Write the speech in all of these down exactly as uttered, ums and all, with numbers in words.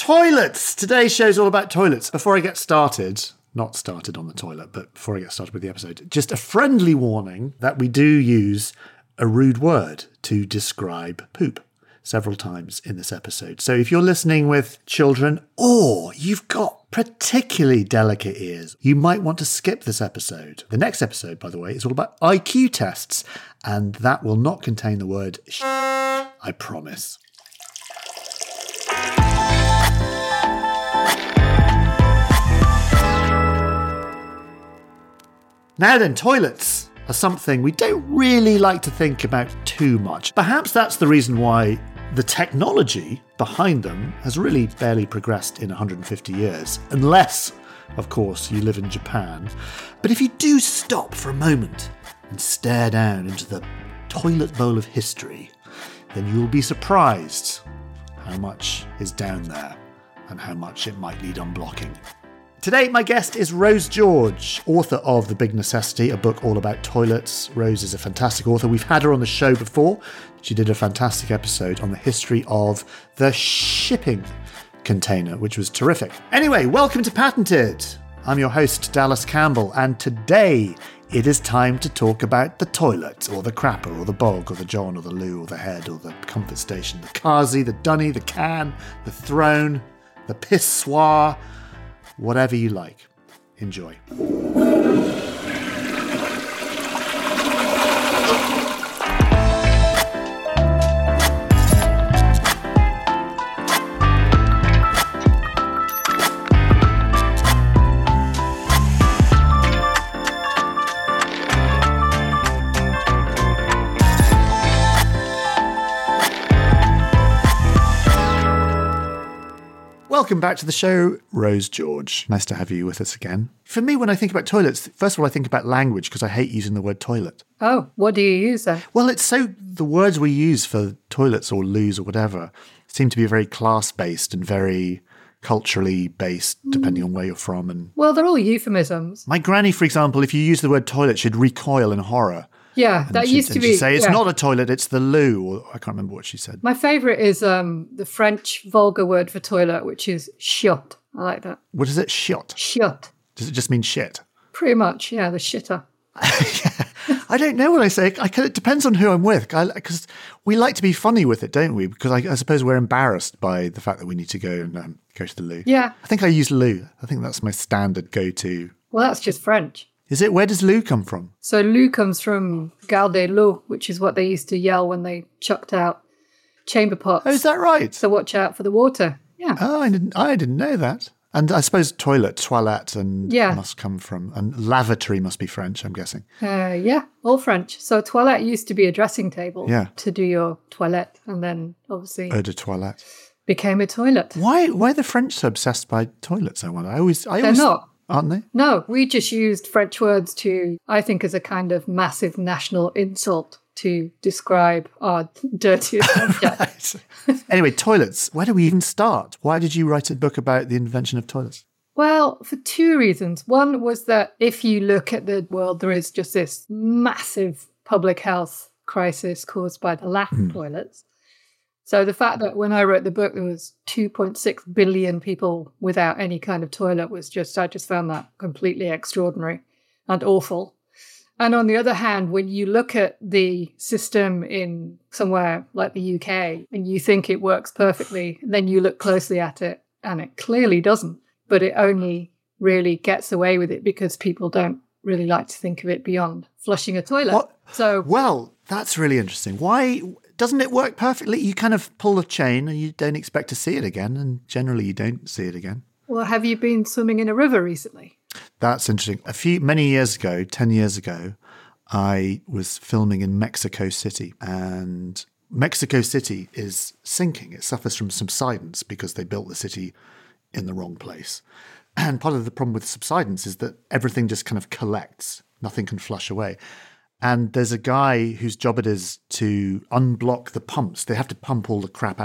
Toilets! Today's show's all about toilets. Before I get started, not started on the toilet, but before I get started with the episode, just a friendly warning that we do use a rude word to describe poop several times in this episode. So if you're listening with children or you've got particularly delicate ears, you might want to skip this episode. The next episode, by the way, is all about I Q tests, and that will not contain the word sh- I promise. Now then, toilets are something we don't really like to think about too much. Perhaps that's the reason why the technology behind them has really barely progressed in one hundred fifty years, unless, of course, you live in Japan. But if you do stop for a moment and stare down into the toilet bowl of history, then you will be surprised how much is down there and how much it might need unblocking. Today, my guest is Rose George, author of The Big Necessity, a book all about toilets. Rose is a fantastic author. We've had her on the show before. She did a fantastic episode on the history of the shipping container, which was terrific. Anyway, welcome to Patented. I'm your host, Dallas Campbell, and today it is time to talk about the toilet, or the crapper, or the bog, or the john, or the loo, or the head, or the comfort station, the carsey, the dunny, the can, the throne, the pissoir, whatever you like. Enjoy. Welcome back to the show, Rose George. Nice to have you with us again. For me, when I think about toilets, first of all, I think about language because I hate using the word toilet. Oh, what do you use then? Well, it's so, the words we use for toilets or loos or whatever seem to be very class-based and very culturally based, depending on where you're from. And Well, they're all euphemisms. my granny, for example, if you use the word toilet, she'd recoil in horror. Yeah, And that she'd- used to and be. she'd say, it's yeah. not a toilet, it's the loo. Or I can't remember what she said. My favourite is um, the French vulgar word for toilet, which is chiotte. I like that. What is it? Shit. Chiotte. Does it just mean shit? Pretty much, yeah, the shitter. I don't know what I say. I can, it depends on who I'm with. Because we like to be funny with it, don't we? Because I, I suppose we're embarrassed by the fact that we need to go and um, go to the loo. Yeah. I think I use loo. I think that's my standard go-to. Well, that's just French. Is it? Where does loo come from? So loo comes from garder l'eau, which is what they used to yell when they chucked out chamber pots. Oh, is that right? So watch out for the water. Yeah. Oh, I didn't. I didn't know that. And I suppose toilet, toilette, and Yeah. must come from, and lavatory must be French. I'm guessing. Uh, yeah, all French. So toilette used to be a dressing table Yeah. to do your toilette, and then obviously Eau de toilette. became a toilet. Why? Why are the French so obsessed by toilets? I wonder. I always. I They're always, not. Aren't they? No, we just used French words to, I think, as a kind of massive national insult to describe our dirtiest subject. Right. Anyway, toilets. Where do we even start? Why did you write a book about the invention of toilets? Well, for two reasons. One was that if you look at the world, there is just this massive public health crisis caused by the lack of toilets. So the fact that when I wrote the book, there was two point six billion people without any kind of toilet was just, I just found that completely extraordinary and awful. And on the other hand, when you look at the system in somewhere like the U K and you think it works perfectly, then you look closely at it and it clearly doesn't. But it only really gets away with it because people don't really like to think of it beyond flushing a toilet. What? So, Well, that's really interesting. Why doesn't it work perfectly? You kind of pull a chain and you don't expect to see it again, and generally you don't see it again. well, have you been swimming in a river recently? That's interesting. A few many years ago, ten years ago, I was filming in Mexico City, and Mexico City is sinking. It suffers from subsidence because they built the city in the wrong place. And part of the problem with subsidence is that everything just kind of collects. Nothing can flush away. And there's a guy whose job it is to unblock the pumps. They have to pump all the crap out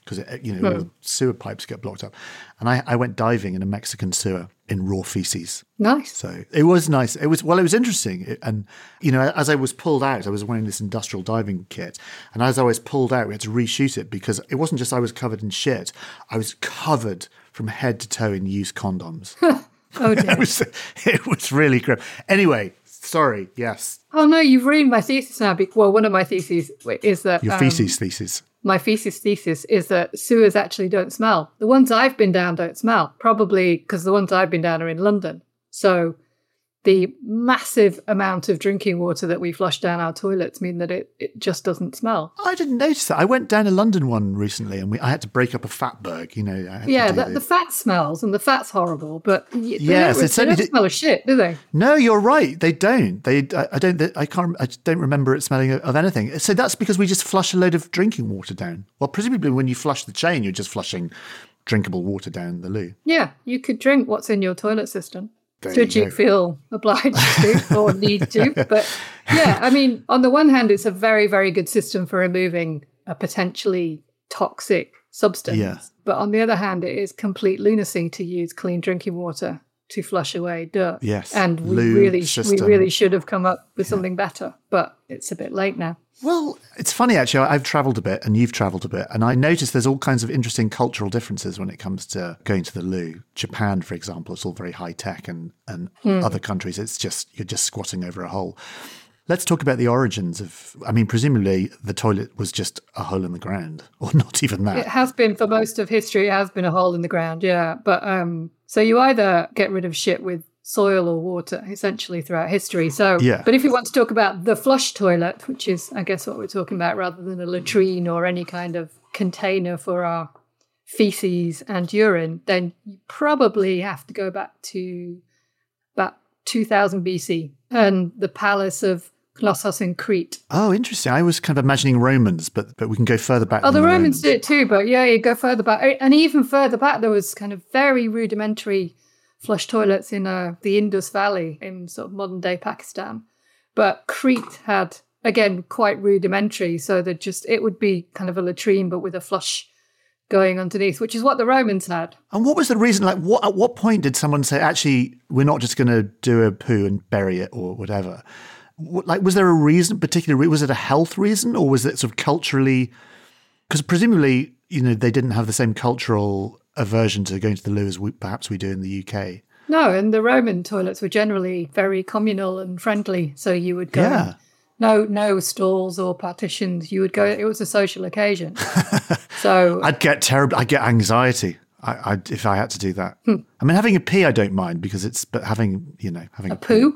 because, you know, all the sewer pipes get blocked up. And I, I went diving in a Mexican sewer in raw feces. Nice. So it was nice. It was, well, it was interesting. It, and, you know, as I was pulled out, I was wearing this industrial diving kit. And as I was pulled out, we had to reshoot it because it wasn't just I was covered in shit. I was covered from head to toe in used condoms. Oh, dear. it, was, it was really grim. Anyway, sorry. Yes. Oh, no, you've ruined my thesis now. Well, one of my theses is that... Your um, feces thesis. My thesis thesis is that sewers actually don't smell. The ones I've been down don't smell, probably because the ones I've been down are in London. So the massive amount of drinking water that we flush down our toilets mean that it, it just doesn't smell. I didn't notice that. I went down a London one recently and we, I had to break up a fatberg, you know. I had Yeah, to do the, the fat smells and the fat's horrible, but y- they Yes, don't, it's they don't certainly- smell of shit, do they? No, you're right. They don't. They. I, I don't. I can't. I don't remember it smelling of, of anything. So that's because we just flush a load of drinking water down. Well, presumably when you flush the chain, you're just flushing drinkable water down the loo. Yeah, you could drink what's in your toilet system. There Should you you go. feel obliged to or need to. But yeah, I mean, on the one hand, it's a very, very good system for removing a potentially toxic substance. Yeah. But on the other hand, it is complete lunacy to use clean drinking water to flush away dirt. Yes, And we loo really, we system. really should have come up with something better, but it's a bit late now. Well, it's funny actually. I've travelled a bit and you've travelled a bit, and I noticed there's all kinds of interesting cultural differences when it comes to going to the loo. Japan, for example, it's all very high tech, and and other countries, it's just you're just squatting over a hole. Let's talk about the origins of. I mean, presumably the toilet was just a hole in the ground, or not even that. It has been for most of history, it has been a hole in the ground, yeah. But um, so you either get rid of shit with soil or water, essentially, throughout history. So, Yeah. But if you want to talk about the flush toilet, which is, I guess, what we're talking about, rather than a latrine or any kind of container for our feces and urine, then you probably have to go back to about two thousand B C and the palace of Knossos in Crete. Oh, interesting. I was kind of imagining Romans, but but we can go further back. Oh, than the Romans did it too, but yeah, you go further back. And even further back, there was kind of very rudimentary flush toilets in uh, the Indus Valley in sort of modern day Pakistan. But Crete had, again, quite rudimentary, so that just it would be kind of a latrine, but with a flush going underneath, which is what the Romans had. And what was the reason? Like, what at what point did someone say, actually, we're not just going to do a poo and bury it or whatever? What, like, was there a reason, particular? Was it a health reason, or was it sort of culturally? Because presumably, you know, they didn't have the same cultural aversion to going to the loo as we, perhaps we do in the U K. No, and the Roman toilets were generally very communal and friendly, so you would go. Yeah. No, no stalls or partitions. You would go. It was a social occasion. So I'd get terrible. I'd get anxiety. I, I'd, if I had to do that. I mean, having a pee, I don't mind because it's. But having, you know, having a poo.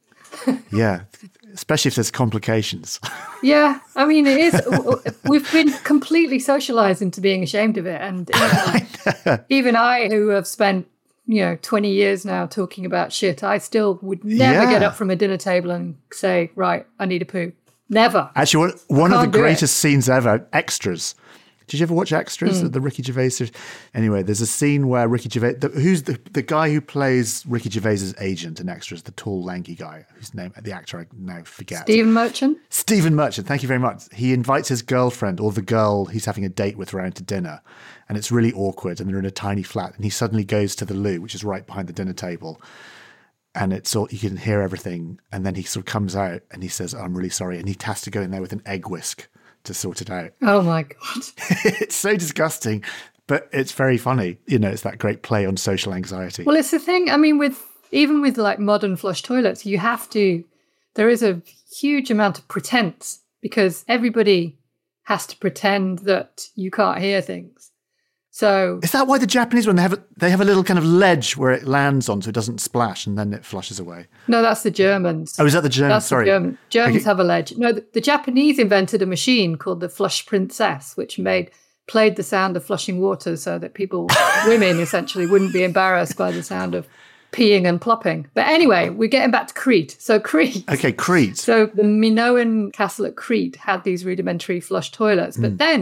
Yeah, especially if there's complications. Yeah, I mean, it is. We've been completely socialized into being ashamed of it, and even, even I, who have spent you know twenty years now talking about shit, I still would never Yeah. get up from a dinner table and say, "Right, I need a poo." Never. Actually, one, one of Can't the do it. greatest scenes ever, Extras. Did you ever watch Extras? Hmm. The Ricky Gervais series? Anyway, there's a scene where Ricky Gervais, the, who's the, the guy who plays Ricky Gervais's agent in Extras, the tall, lanky guy, whose name, the actor I now forget. Stephen Merchant. Stephen Merchant, thank you very much. He invites his girlfriend or the girl he's having a date with around to dinner, and it's really awkward, and they're in a tiny flat, and he suddenly goes to the loo, which is right behind the dinner table, and it's all, you can hear everything, and then he sort of comes out, and he says, "I'm really sorry," and he has to go in there with an egg whisk to sort it out. Oh my god. It's so disgusting, but it's very funny. You know, it's that great play on social anxiety. Well, it's the thing. I mean, with even with like modern flush toilets, you have to. There is a huge amount of pretense because everybody has to pretend that you can't hear things. So Is that why the Japanese one, they have a, they have a little kind of ledge where it lands on so it doesn't splash and then it flushes away? no, that's the Germans. Oh, is that the German? That's Sorry. the German. Germans Okay. have a ledge. No, the, the Japanese invented a machine called the Flush Princess, which made played the sound of flushing water so that people, women essentially, wouldn't be embarrassed by the sound of peeing and plopping. But anyway, we're getting back to Crete. So Crete. Okay, Crete. So the Minoan castle at Crete had these rudimentary flush toilets, but then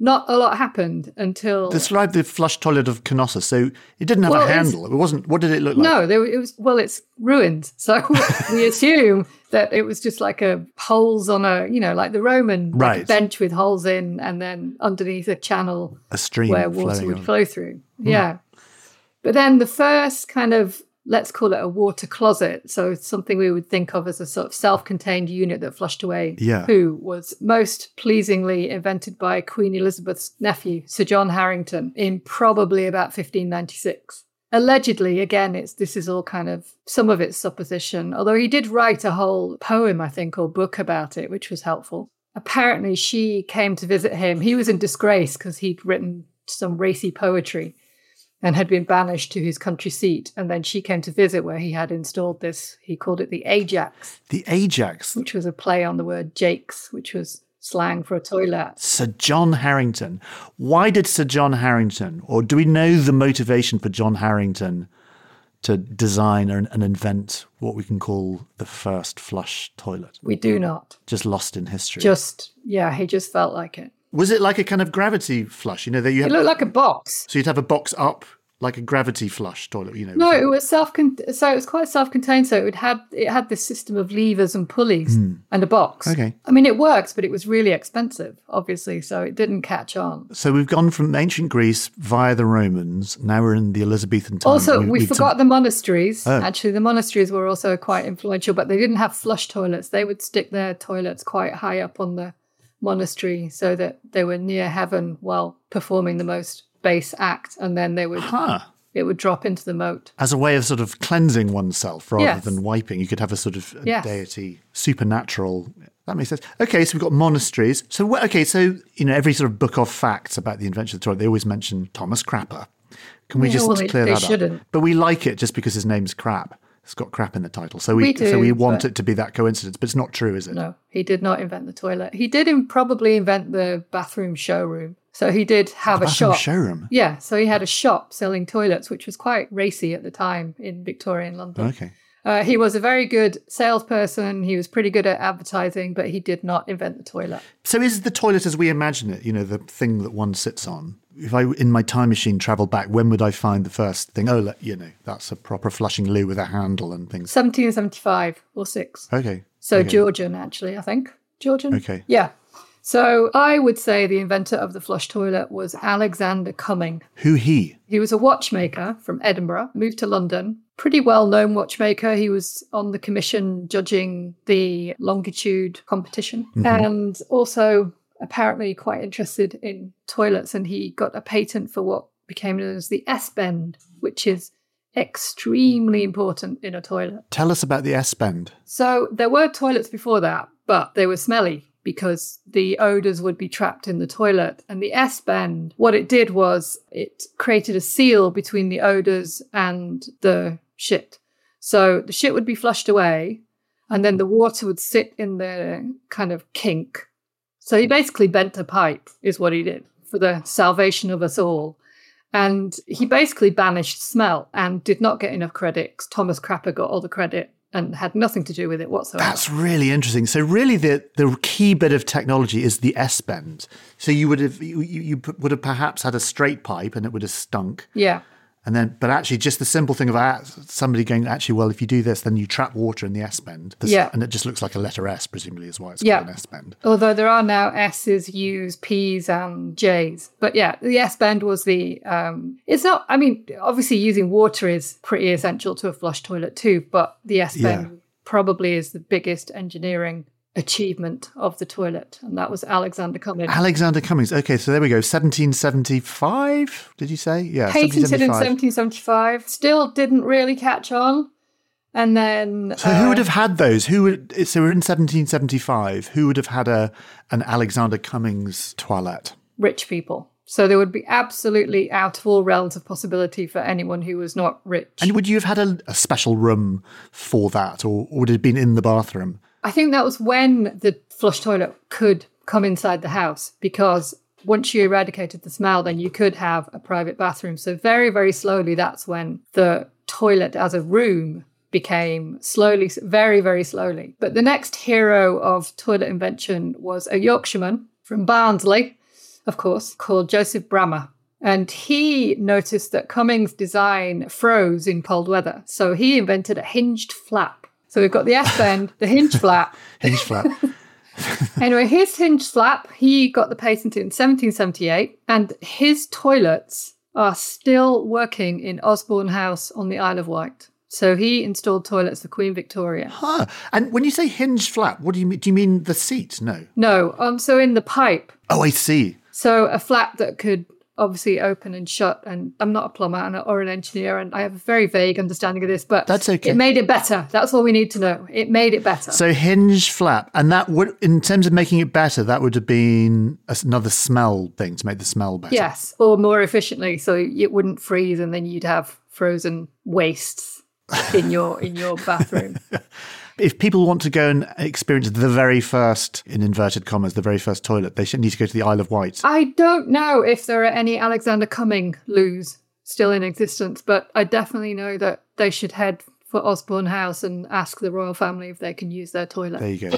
not a lot happened until... Describe the flush toilet of Canossa. So it didn't have well, a handle. It wasn't... What did it look like? No, there, it was... Well, it's ruined. So we assume that it was just like a holes on a, you know, like the Roman right. like bench with holes in, and then underneath a channel... A stream where water would on. flow through. Mm. Yeah. But then the first kind of... let's call it a water closet. So it's something we would think of as a sort of self-contained unit that flushed away yeah. poo was most pleasingly invented by Queen Elizabeth's nephew, Sir John Harrington, in probably about fifteen ninety-six. Allegedly, again, it's this is all kind of, some of it's supposition, although he did write a whole poem, I think, or book about it, which was helpful. Apparently, she came to visit him. He was in disgrace because he'd written some racy poetry and had been banished to his country seat. And then she came to visit where he had installed this. He called it the Ajax. The Ajax? Which was a play on the word jakes, which was slang for a toilet. Sir John Harrington. Why did Sir John Harrington, or do we know the motivation for John Harrington to design and, and invent what we can call the first flush toilet? We do not. Just lost in history. Just, yeah, he just felt like it. Was it like a kind of gravity flush? You know, that you had, it looked like a box. So you'd have a box up, like a gravity flush toilet. You know. No, it was self. So it was quite self-contained. So it had it had this system of levers and pulleys mm. and a box. Okay. I mean, it works, but it was really expensive, obviously. So it didn't catch on. So we've gone from ancient Greece via the Romans. Now we're in the Elizabethan time. Also, we, we forgot t- the monasteries. Oh. Actually, the monasteries were also quite influential, but they didn't have flush toilets. They would stick their toilets quite high up on the monastery so that they were near heaven while performing the most base act, and then they would huh. it would drop into the moat as a way of sort of cleansing oneself rather yes. than wiping. You could have a sort of a yes. deity, supernatural. That makes sense. Okay, so we've got monasteries. So okay, so you know every sort of book of facts about the invention of the toilet, they always mention Thomas Crapper. Can we yeah, just well, clear they, that they shouldn't. up? But we like it just because his name's Crap. It's got crap in the title. So we, we do, so we want but... it to be that coincidence, but it's not true, is it? No, he did not invent the toilet. He did in, probably invent the bathroom showroom. So he did have the a bathroom shop. showroom? Yeah, so he had a shop selling toilets, which was quite racy at the time in Victorian London. Okay. Uh, he was a very good salesperson. He was pretty good at advertising, but he did not invent the toilet. So is the toilet as we imagine it, you know, the thing that one sits on? If I, in my time machine, travel back, when would I find the first thing? Oh, you know, that's a proper flushing loo with a handle and things. seventeen seventy-five or six. Okay. So okay. Georgian, actually, I think. Georgian? Okay. Yeah. So I would say the inventor of the flush toilet was Alexander Cumming. Who he? He was a watchmaker from Edinburgh, moved to London. Pretty well-known watchmaker. He was on the commission judging the longitude competition. Mm-hmm. And also apparently quite interested in toilets. And he got a patent for what became known as the S-bend, which is extremely important in a toilet. Tell us about the S-bend. So there were toilets before that, but they were smelly because the odours would be trapped in the toilet. And the S-bend, what it did was it created a seal between the odours and the shit. So the shit would be flushed away and then the water would sit in the kind of kink. So he basically bent a pipe, is what he did, for the salvation of us all. And he basically banished smell and did not get enough credit. Thomas Crapper got all the credit and had nothing to do with it whatsoever. That's really interesting. So really the, the key bit of technology is the S-bend. So you would have you, you would have perhaps had a straight pipe and it would have stunk. Yeah. And then, but actually just the simple thing of uh, somebody going, actually, well, if you do this, then you trap water in the S-bend. This, yeah. And it just looks like a letter S, presumably, is why it's yeah. called an S-bend. Although there are now S's, U's, P's and J's. But yeah, the S-bend was the, um, it's not, I mean, obviously using water is pretty essential to a flush toilet too, but the S-bend yeah. probably is the biggest engineering achievement of the toilet, and that was Alexander Cumming. Alexander Cummings. Okay, so there we go. seventeen seventy-five, did you say? Yeah, patented in seventeen seventy-five. Still didn't really catch on. And then... So uh, who would have had those? Who would? So we're in seventeen seventy-five. Who would have had a an Alexander Cummings toilet? Rich people. So there would be absolutely out of all realms of possibility for anyone who was not rich. And would you have had a, a special room for that, or, or would it have been in the bathroom? I think that was when the flush toilet could come inside the house, because once you eradicated the smell, then you could have a private bathroom. So very, very slowly, that's when the toilet as a room became slowly, very, very slowly. But the next hero of toilet invention was a Yorkshireman from Barnsley, of course, called Joseph Bramah. And he noticed that Cummings' design froze in cold weather. So he invented a hinged flap. So we've got the S-bend, the hinge flap. Hinge flap. Anyway, his hinge flap, he got the patent in seventeen seventy-eight. And his toilets are still working in Osborne House on the Isle of Wight. So he installed toilets for Queen Victoria. Huh. And when you say hinged flap, what do you mean? Do you mean the seat? No. No. Um. So in the pipe. Oh, I see. So a flap that could obviously open and shut. And I'm not a plumber or an engineer, and I have a very vague understanding of this, but that's okay. It made it better. That's all we need to know. It made it better. So hinge flap. And that would, in terms of making it better, that would have been another smell thing to make the smell better. Yes, or more efficiently, so it wouldn't freeze and then you'd have frozen wastes in your in your bathroom. If people want to go and experience the very first, in inverted commas, the very first toilet, they should need to go to the Isle of Wight. I don't know if there are any Alexander Cumming loos still in existence, but I definitely know that they should head for Osborne House and ask the royal family if they can use their toilet. There you go.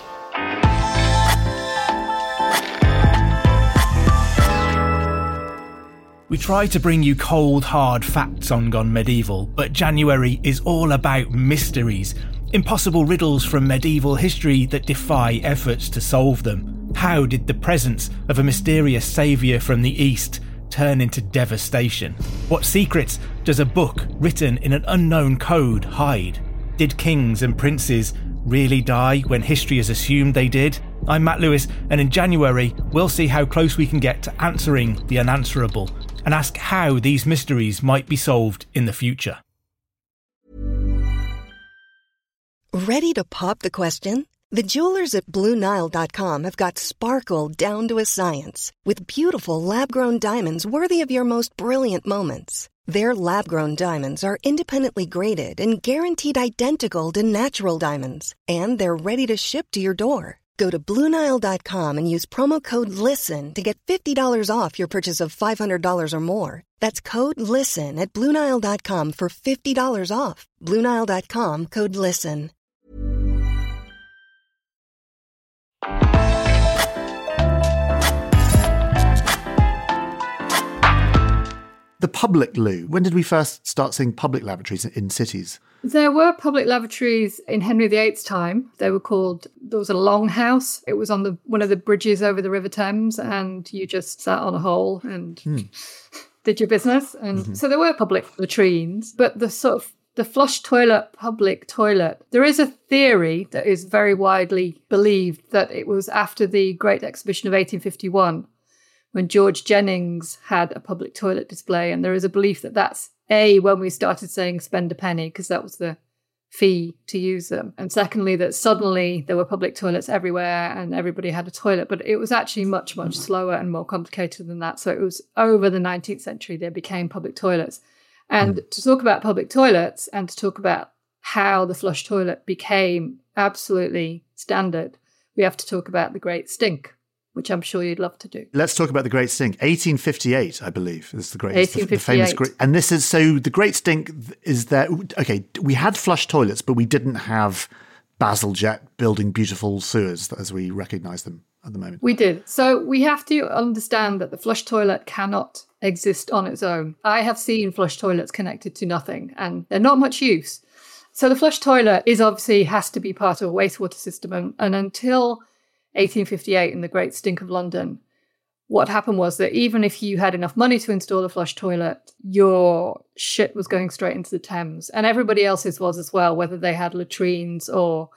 We try to bring you cold, hard facts on Gone Medieval, but January is all about mysteries. Impossible riddles from medieval history that defy efforts to solve them. How did the presence of a mysterious saviour from the East turn into devastation? What secrets does a book written in an unknown code hide? Did kings and princes really die when history has assumed they did? I'm Matt Lewis, and in January we'll see how close we can get to answering the unanswerable and ask how these mysteries might be solved in the future. Ready to pop the question? The jewelers at Blue Nile dot com have got sparkle down to a science with beautiful lab-grown diamonds worthy of your most brilliant moments. Their lab-grown diamonds are independently graded and guaranteed identical to natural diamonds, and they're ready to ship to your door. Go to Blue Nile dot com and use promo code LISTEN to get fifty dollars off your purchase of five hundred dollars or more. That's code LISTEN at Blue Nile dot com for fifty dollars off. Blue Nile dot com, code LISTEN. The public loo. When did we first start seeing public lavatories in cities? There were public lavatories in Henry the Eighth's time. They were called, there was a longhouse. It was on the one of the bridges over the River Thames, and you just sat on a hole and hmm. did your business. And mm-hmm. so there were public latrines, but the sort of the flush toilet, public toilet, there is a theory that is very widely believed that it was after the Great Exhibition of eighteen fifty-one when George Jennings had a public toilet display. And there is a belief that that's A, when we started saying spend a penny, because that was the fee to use them. And secondly, that suddenly there were public toilets everywhere and everybody had a toilet. But it was actually much, much slower and more complicated than that. So it was over the nineteenth century, there became public toilets. And mm. to talk about public toilets and to talk about how the flush toilet became absolutely standard, we have to talk about the Great Stink, which I'm sure you'd love to do. Let's talk about the Great Stink. eighteen fifty-eight, I believe, is the great, eighteen fifty-eight. The, the famous great. And this is, so the Great Stink is that, okay, we had flush toilets, but we didn't have Bazalgette building beautiful sewers as we recognise them at the moment. We did. So we have to understand that the flush toilet cannot exist on its own. I have seen flush toilets connected to nothing, and they're not much use. So the flush toilet is obviously has to be part of a wastewater system, and, and until eighteen fifty-eight in the Great Stink of London, what happened was that even if you had enough money to install a flush toilet, your shit was going straight into the Thames, and everybody else's was as well, whether they had latrines or...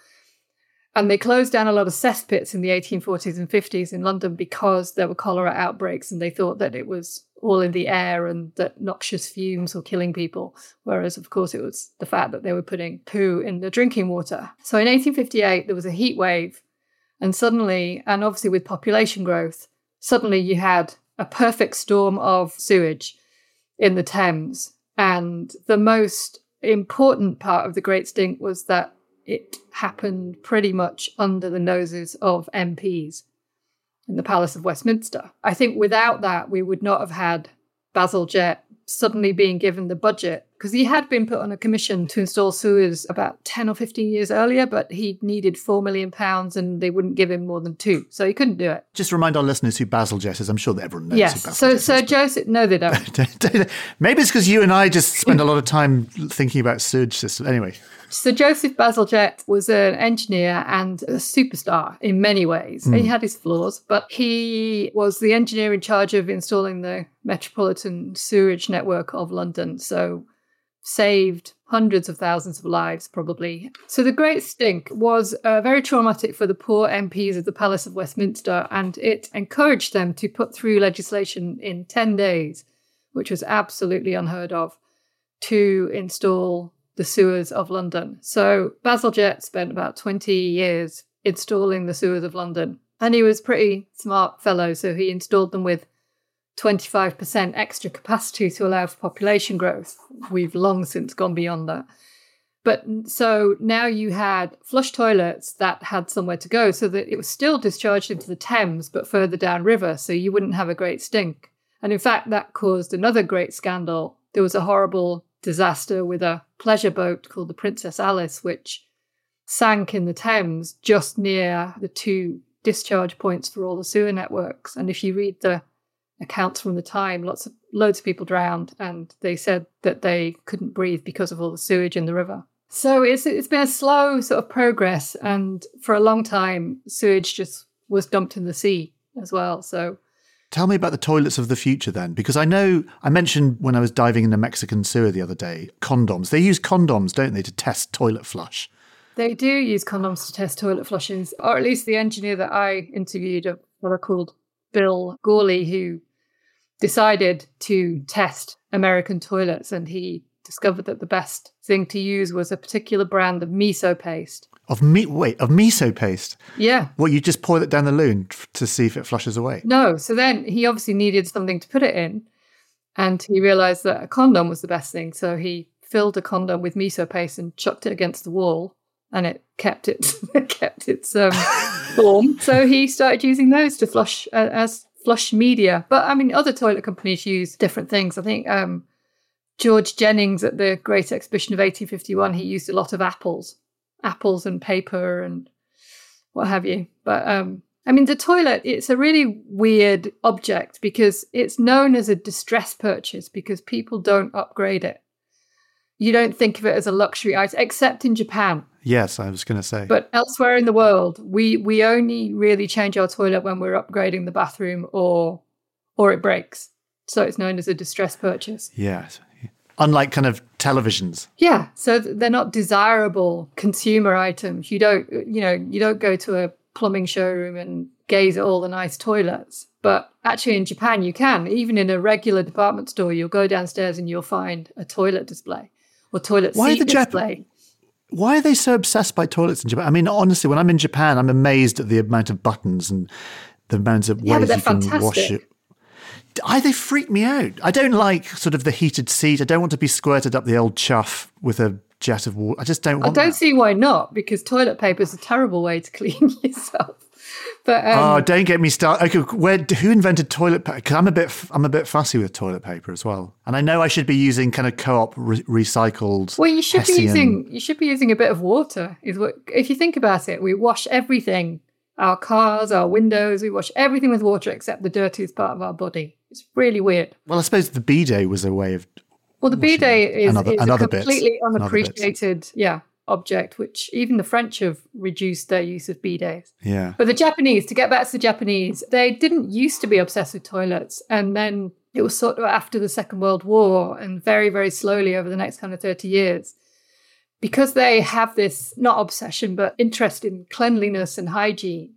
And they closed down a lot of cesspits in the eighteen forties and fifties in London because there were cholera outbreaks, and they thought that it was all in the air and that noxious fumes were killing people. Whereas, of course, it was the fact that they were putting poo in the drinking water. So in eighteen fifty-eight, there was a heat wave. And suddenly, and obviously with population growth, suddenly you had a perfect storm of sewage in the Thames. And the most important part of the Great Stink was that it happened pretty much under the noses of M Ps in the Palace of Westminster. I think without that, we would not have had Bazalgette suddenly being given the budget because he had been put on a commission to install sewers about ten or fifteen years earlier, but he needed four million pounds and they wouldn't give him more than two. So he couldn't do it. Just remind our listeners who Bazalgette is. I'm sure that everyone knows yes. who Bazalgette so, is. So but... Joseph, no, they don't. Maybe it's because you and I just spend a lot of time thinking about sewage systems. Anyway. So Joseph Bazalgette was an engineer and a superstar in many ways. Mm. He had his flaws, but he was the engineer in charge of installing the Metropolitan Sewerage Network of London. So saved hundreds of thousands of lives, probably. So the Great Stink was uh, very traumatic for the poor M Ps of the Palace of Westminster, and it encouraged them to put through legislation in ten days, which was absolutely unheard of, to install the sewers of London. So Bazalgette spent about twenty years installing the sewers of London. And he was a pretty smart fellow, so he installed them with twenty-five percent extra capacity to allow for population growth. We've long since gone beyond that. But so now you had flush toilets that had somewhere to go, so that it was still discharged into the Thames, but further downriver, so you wouldn't have a great stink. And in fact, that caused another great scandal. There was a horrible disaster with a pleasure boat called the Princess Alice, which sank in the Thames just near the two discharge points for all the sewer networks. And if you read the accounts from the time, lots of loads of people drowned, and they said that they couldn't breathe because of all the sewage in the river. So it's it's been a slow sort of progress, and for a long time, sewage just was dumped in the sea as well. So tell me about the toilets of the future then, because I know I mentioned when I was diving in a Mexican sewer the other day, condoms. They use condoms, don't they, to test toilet flush? They do use condoms to test toilet flushes, or at least the engineer that I interviewed, a fellow called Bill Gawley, who decided to test American toilets, and he discovered that the best thing to use was a particular brand of miso paste. Of meat, wait, of miso paste? Yeah. What, you just pour it down the loo to see if it flushes away? No. So then he obviously needed something to put it in, and he realised that a condom was the best thing. So he filled a condom with miso paste and chucked it against the wall, and it kept it kept its um, form. So he started using those to flush uh, as flush media. But I mean, other toilet companies use different things. I think um, George Jennings at the Great Exhibition of eighteen fifty-one, he used a lot of apples. apples and paper and what have you. But um, I mean, the toilet, it's a really weird object because it's known as a distress purchase because people don't upgrade it. You don't think of it as a luxury item, except in Japan. Yes, I was going to say. But elsewhere in the world, we we only really change our toilet when we're upgrading the bathroom or or it breaks. So it's known as a distress purchase. Yes. Unlike kind of televisions. Yeah, so they're not desirable consumer items. You don't, you know, you don't go to a plumbing showroom and gaze at all the nice toilets. But actually in Japan, you can. Even in a regular department store, you'll go downstairs and you'll find a toilet display or toilet Why seat the Jap- display. Why are they so obsessed by toilets in Japan? I mean, honestly, when I'm in Japan, I'm amazed at the amount of buttons and the amount of yeah, ways but you can fantastic. wash it. I, they freak me out. I don't like sort of the heated seat. I don't want to be squirted up the old chuff with a jet of water. I just don't want I don't that. see why not, because toilet paper is a terrible way to clean yourself. But um, oh, don't get me started. Okay, where, who invented toilet paper? Because I'm a bit, I'm a bit fussy with toilet paper as well. And I know I should be using kind of co-op re- recycled. Well, you should Hessian. be using, you should be using a bit of water. Is what if you think about it, we wash everything. Our cars, our windows, we wash everything with water except the dirtiest part of our body. It's really weird. Well, I suppose the bidet was a way of... Well, the bidet is, another, is another a completely bits, unappreciated yeah, object, which even the French have reduced their use of bidets. Yeah. But the Japanese, to get back to the Japanese, they didn't used to be obsessed with toilets. And then it was sort of after the Second World War and very, very slowly over the next kind of thirty years. Because they have this, not obsession, but interest in cleanliness and hygiene,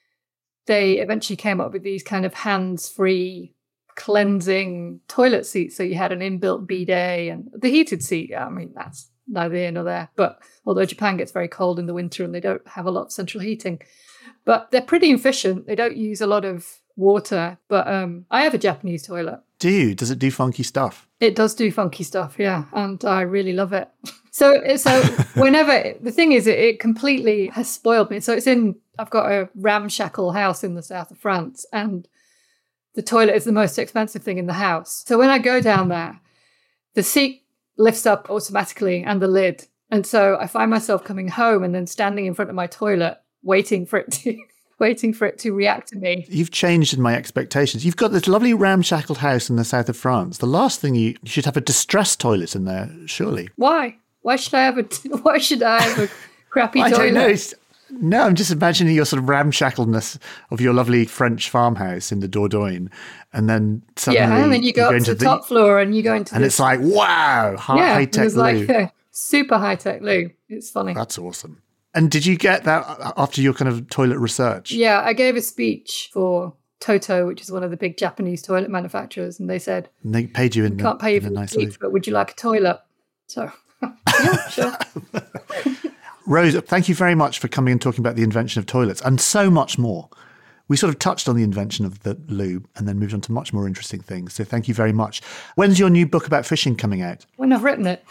they eventually came up with these kind of hands-free cleansing toilet seats. So you had an inbuilt bidet and the heated seat. I mean, that's neither here nor there. But although Japan gets very cold in the winter and they don't have a lot of central heating, but they're pretty efficient. They don't use a lot of water. But um, I have a Japanese toilet. Do you? Does it do funky stuff? It does do funky stuff, yeah. And I really love it. So so whenever, the thing is, it, it completely has spoiled me. So it's in, I've got a ramshackle house in the south of France, and the toilet is the most expensive thing in the house. So when I go down there, the seat lifts up automatically and the lid. And so I find myself coming home and then standing in front of my toilet, waiting for it to waiting for it to react to me. You've changed in my expectations. You've got this lovely ramshackled house in the south of France. The last thing you, you should have a distress toilet in there, surely. Why? Why should I have a why should I have a crappy I toilet? don't know. It's, no, I'm just imagining your sort of ramshackledness of your lovely French farmhouse in the Dordogne, and then suddenly yeah, and then you go, you up go to the top floor and you go into and this, it's like, wow, high, yeah, high-tech it's loo. like a super high-tech loo. It's funny. That's awesome. And did you get that after your kind of toilet research? Yeah, I gave a speech for Toto, which is one of the big Japanese toilet manufacturers, and they said, and they paid you in, we can't pay you for a the nice speech, loo. but would you like a toilet? So, yeah, sure. Rose, thank you very much for coming and talking about the invention of toilets and so much more. We sort of touched on the invention of the loo and then moved on to much more interesting things. So thank you very much. When's your new book about fishing coming out? When I've written it.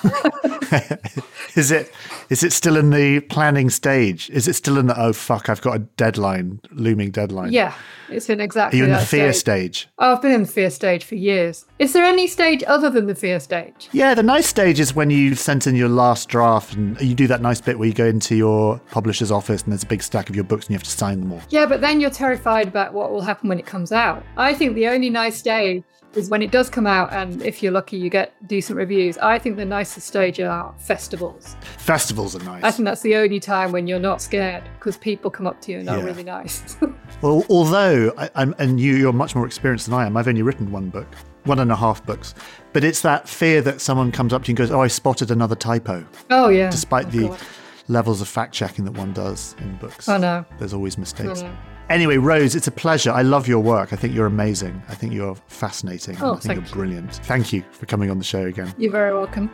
Is it is it still in the planning stage? Is it still in the, oh, fuck, I've got a deadline, looming deadline? Yeah, it's in Are exactly you in that the fear stage. stage? Oh, I've been in the fear stage for years. Is there any stage other than the fear stage? Yeah, the nice stage is when you sent in your last draft and you do that nice bit where you go into your publisher's office and there's a big stack of your books and you have to sign them all. Yeah, but then you're terrified about what will happen when it comes out. I think the only nice stage is when it does come out, and if you're lucky, you get decent reviews. I think the nicest stage are festivals. Festivals are nice. I think that's the only time when you're not scared, because people come up to you and are Yeah. really nice. Well, although, I, I'm, and you, you're much more experienced than I am, I've only written one book, one and a half books. But it's that fear that someone comes up to you and goes, oh, I spotted another typo. Oh, yeah. Despite Oh, the God. levels of fact-checking that one does in books. I know. There's always mistakes. I know. Anyway, Rose, it's a pleasure. I love your work. I think you're amazing. I think you're fascinating. Oh, and I think thank you're you. brilliant. Thank you for coming on the show again. You're very welcome.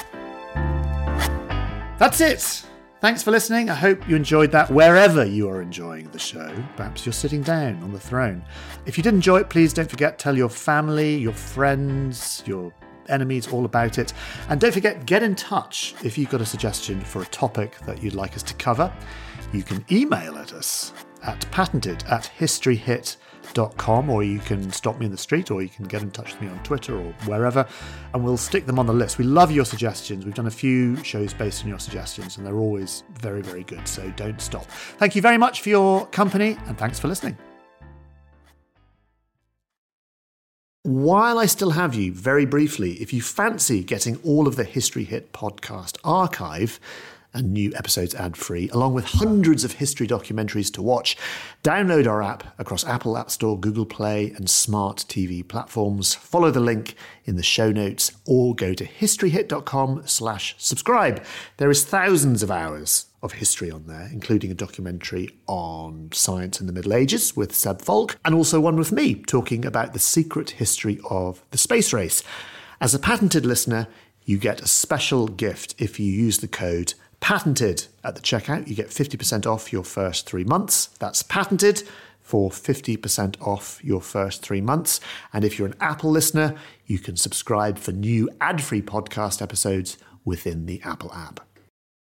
That's it. Thanks for listening. I hope you enjoyed that wherever you are enjoying the show. Perhaps you're sitting down on the throne. If you did enjoy it, please don't forget, tell your family, your friends, your enemies all about it. And don't forget, get in touch if you've got a suggestion for a topic that you'd like us to cover. You can email at us at patented at historyhit dot com, or you can stop me in the street, or you can get in touch with me on Twitter or wherever, and we'll stick them on the list. We love your suggestions. We've done a few shows based on your suggestions, and they're always very, very good, so don't stop. Thank you very much for your company, and thanks for listening. While I still have you, very briefly, if you fancy getting all of the History Hit podcast archive and new episodes ad-free, along with hundreds of history documentaries to watch, download our app across Apple App Store, Google Play, and smart T V platforms. Follow the link in the show notes, or go to historyhit.com slash subscribe. There is thousands of hours of history on there, including a documentary on science in the Middle Ages with Seb Falk, and also one with me talking about the secret history of the space race. As a patented listener, you get a special gift if you use the code PATENTED at the checkout. You get fifty percent off your first three months. That's PATENTED for fifty percent off your first three months. And if you're an Apple listener, you can subscribe for new ad-free podcast episodes within the Apple app.